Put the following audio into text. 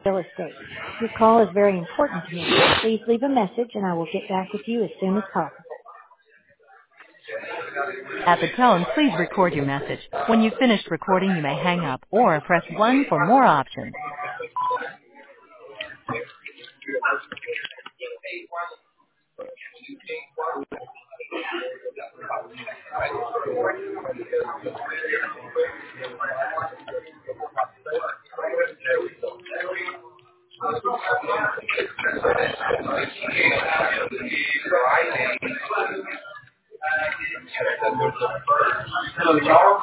Real estate. Your call is very important to me. Please leave a message and I will get back with you as soon as possible. At the tone, please record your message. When you've finished recording, you may hang up or press 1 for more options. Hello, y'all.